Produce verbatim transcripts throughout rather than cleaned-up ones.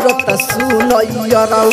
परत सुनैयरौ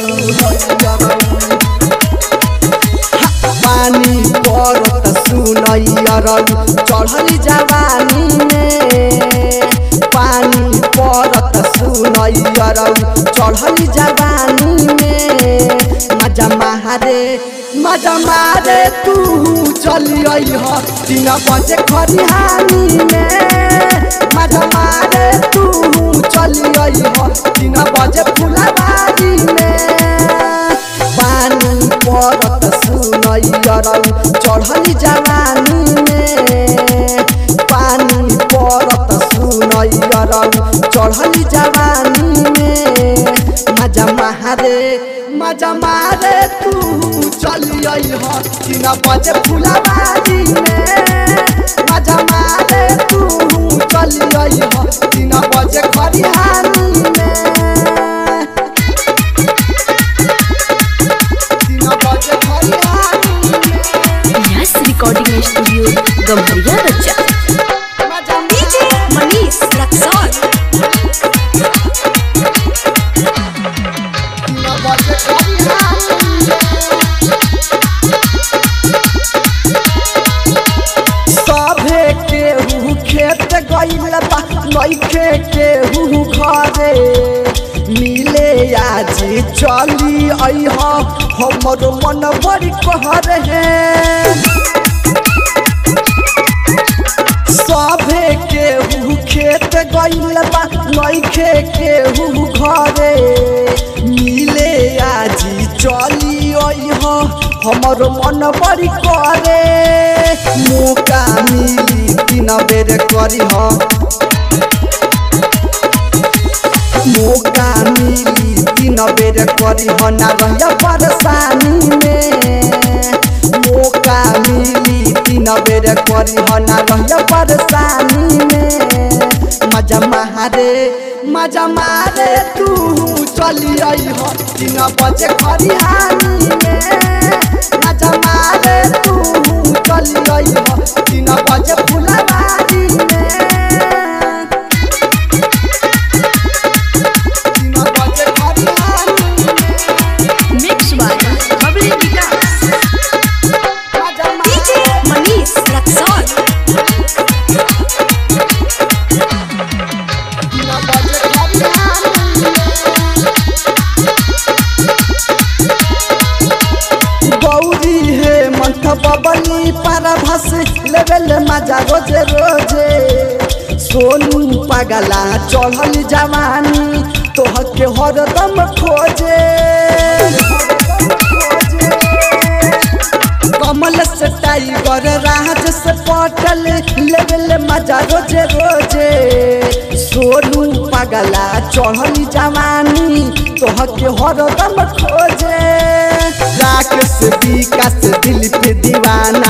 पानी परत सुनैयरौ चढ़ली जवानी में पानी परत सुनैयरौ चढ़ली जवानी में मजा मारे मजा मारे तू चली अइह तीन बजे खरिहानी में मजा मारे तू चली अइह तीन बजे फुलबारी में पानी परत सुनैयरौ चढ़ली जवानी में पानी परत सुनैयरौ चढ़ली जवानी में मजा मारे मजा मारे तू चली अइह तीन बजे फुलबारी में मजा मारे तू चली अइह तीन बजे खरिहानी में तीन बजे खरिहानी में यस रिकॉर्डिंग स्टूडियो गम्हरिया बच्चा डीजे मनीष रक्सौल तीन बजे खरिहानी सभे केहू खेत गइल बा नइखे केहू घरे मिले आज चली अइह हमर मन बड़ी कहर है सभे केहू खेत गइल बा नइखे केहू घरे मिले आज चली अइह हमर मन बड़ी करे मौका मिली तीन बेर करिह मौका मिली तीन बेर करिह ना रहिया परेशानी में मौका मिली तीन बेर करिह ना रहिया परेशानी में मजा मारे मजा मारे तू चली अइह तीन बजे खरिहानी में मजा मारे तू चली अइह तीन बजे फुलबारी में तीन बजे खरिहानी में मिक्स बाय बबली विकास मजा डीजे मनीष रक्सौल तीन बजे खरिहानी गौरी हे मंथ बबली परभस लेवल मजा रोजे रोजे सोनू पगला चढ़ल जवानी तोहके हरदम खोजे कमल से टाइगर राज से पटल लेवल मजा रोजे रोजे सोनू पगला चढ़ल जवानी तोहके हरदम खोजे राकेश विकास दिल पे दीवाना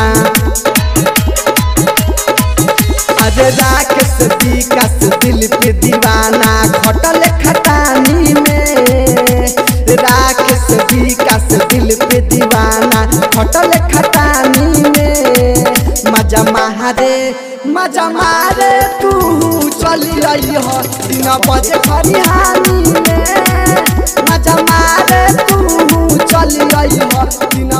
अरे राकेश विकास दिल पे दीवाना खटल खटानी में राकेश विकास दिल पे दीवाना खटल खटानी में मजा मारे मजा मारे तू चली अइह तीन बजे खरिहानी में मजा मारे तू चली अइह तीन